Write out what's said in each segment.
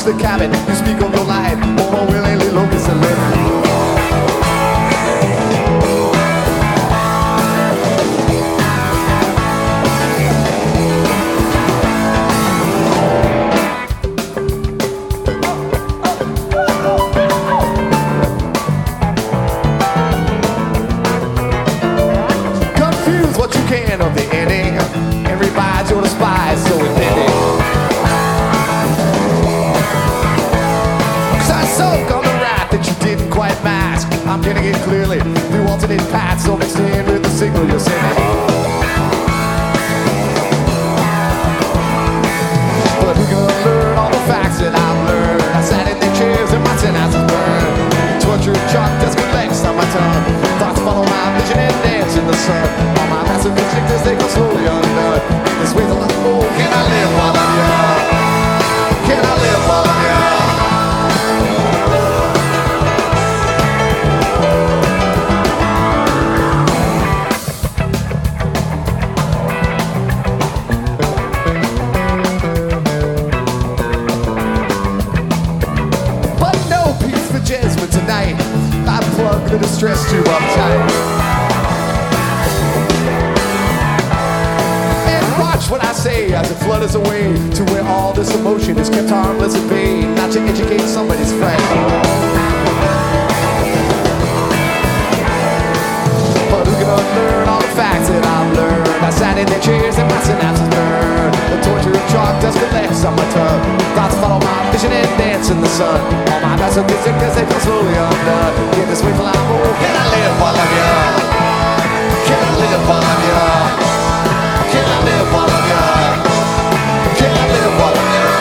the cabin. You speak of your life, more willingly locust and living. What you can of the ending, everybody's your despise, so offended. Cause I soak on the wrath that you didn't quite mask. I'm getting it clearly through alternate paths, so mixed in with the signal you're sending. But who gonna learn all the facts that I've learned? I sat in the chairs and my synapses burned. Tortured chalk, desk with legs on my tongue. Thoughts follow my vision and dance in the sun. All my massive constrictors, they go slowly undone. This weighs a lot more. Can I live while I'm young? Can I live while I'm young? But no peace for Jasmine tonight. I plug the distress tube up tight. What I say as it flutters away to where all this emotion is kept harmless at bay, not to educate somebody's friend. But who can unlearn all the facts that I've learned? I sat in their chairs and my synapses burned. The torture of chalk dust collects on my tongue. Thoughts follow my vision and dance in the sun. All my masochistic as they feel slowly undone. Get this way till I'm old. Can I live while I'm young? Can I live while I'm young? Can I live while I'm young? Can I live while I'm young?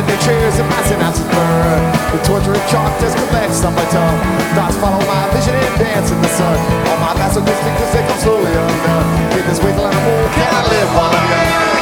in their chairs and my synapses burn. The torturing chalk just collects on my tongue. Thoughts follow my vision and dance in the sun. All my masochistic cause they come slowly undone. In this wasteland of war, can I live while I'm young?